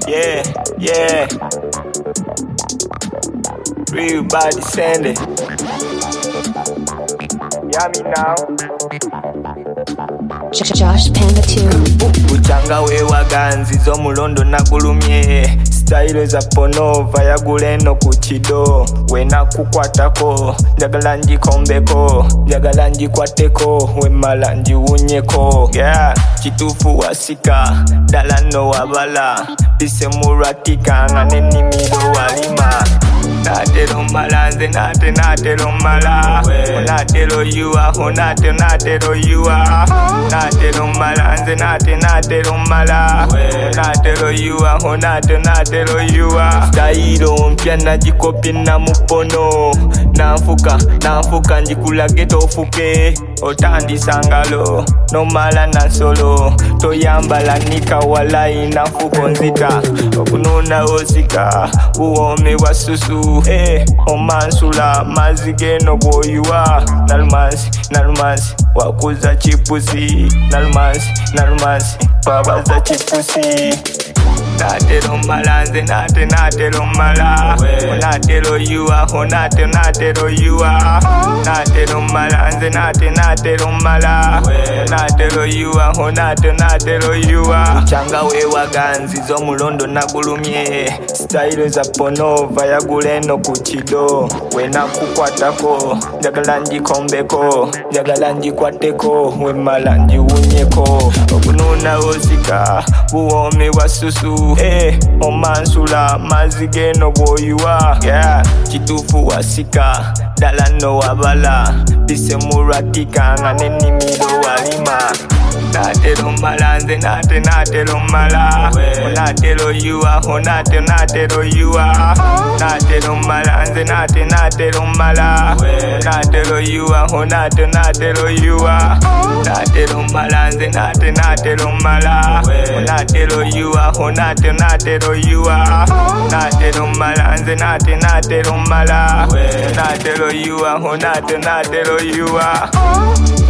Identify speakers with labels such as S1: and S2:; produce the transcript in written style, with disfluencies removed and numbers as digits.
S1: Yeah. Real body sending. Yummy now.
S2: Josh Panda 2.
S1: Uchanga wewa ganzi zo mulondo nagulumye. Style za ponova ya guleno kuchido. Wena kukwatako, njagala njikombeko, njagala njikwateko, wemala njiwunyeko. Yeah, chitufu wasika, dalano wabala. Bise muratika, ngane nimiro walima. Natero malanze, natero mala. Natero yua, natero yua. Natero malanze, natero mala. Natero yua, natero yua. Style mpya najikopi na mupono. Nafuka njikula geto fuke. Otandi sangalo, no mala na solo. Toyambala nika walai nafuko nzita. Okununa osika, uome wasusu. Omansula mazigeno boyuwa. Nalmansi, wakuza chipusi. Nalmansi, babaza chipusi. Natero malanze, natero mala. Natero yua, natero yua. Natero malanze, natero mala. Natero yua, natero yua. Changa wewa ganzi zo mulondo nagulumye. Style za ponova ya guleno kuchido. Wena kukwatako, njagala njikombeko, njagala njikwateko, wemala njiwunyeko. Okununa osika, uome wasusu. Omansula mazigeno boyuwa. Yeah, chitufu wasika, dalano wabala. Bise muratika, ngane nimiro walima. Natero malanze, natero mala. Natero yua, natero yua. Natero malanze, natero mala. Natero yua, natero yua. Natero malanze, natero mala. Natero yua, natero yua. Natero malanze, natero mala. Natero yua, natero yua.